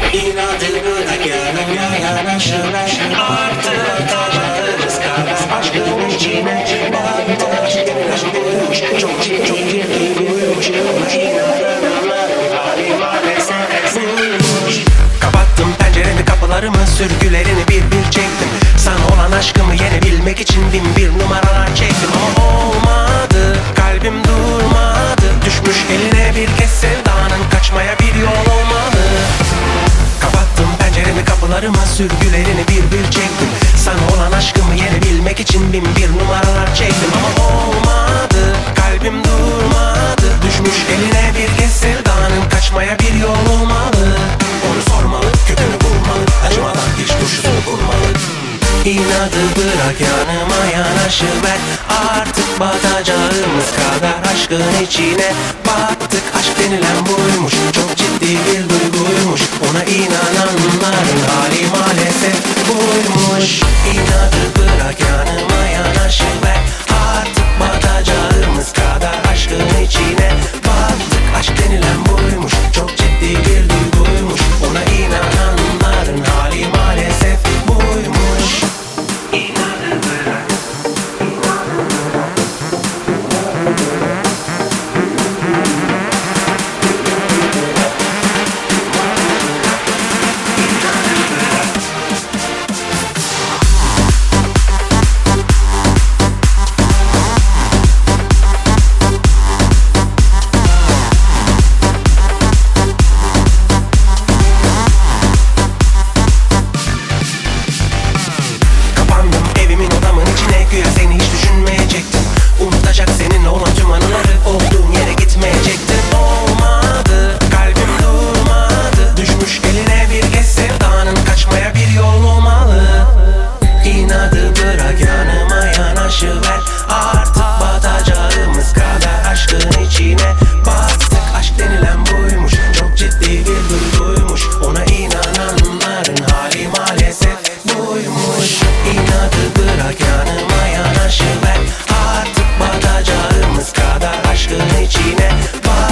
İnadı bırak yanıma yanaşıver. Artık taşlarımız kalmaz aşkın içine. Baktı aşk buymuş, çok ciddi buymuş. İnananlar hali maalesef buymuş. Kapattım penceremi kapılarımı, sürgülerini bir bir çektim. Sana olan aşkımı yenebilmek için bin bir numaralar çektim. Ama olmadı, kalbim durmadı. Düşmüş eline bir kez sevdanın, kaçmaya bir yol olmalı. Kapattım penceremi kapılarımı, sürgülerini bir bir çektim. Sana olan aşkımı yenebilmek için bin bir numaralar çektim. Ama olmadı, kalbim durmadı. Düşmüş eline bir kez sevdanın, kaçmaya bir yol olmalı. Onu sormalı, kökünü bulmalı, acımadan hiç turşusunu bulmalı. İnadı bırak yanıma yanaşıver. Artık batacağımız kadar aşkın içine battık. Aşk denilen buymuş, çok ciddi bir duyguymuş. Ona inananların hali maalesef buymuş. İnadı bırak yanıma yanaşıver. Artık batacağımız kadar aşkın içine battık. Aşk denilen buymuş, çok ciddi bir duyguymuş. Ona inananların hali maalesef buymuş. İnadı bırak. Kapandım evimin odamın içine, güya seni hiç düşünmeyecektim. Unutacak seninle olan tüm anıları, olduğun yere gitmeyecektim. Olmadı, kalbim durmadı. Düşmüş eline bir kez sevdanın, kaçmaya bir yol olmalı. İnadı bırak yanıma yanaşıver. Artık batacağımız kadar aşkın içine battık. Aşk denilen buymuş, çok ciddi bir duyguymuş. Ona inananların hali maalesef buymuş. İnadı bırak yanıma yanaşıver.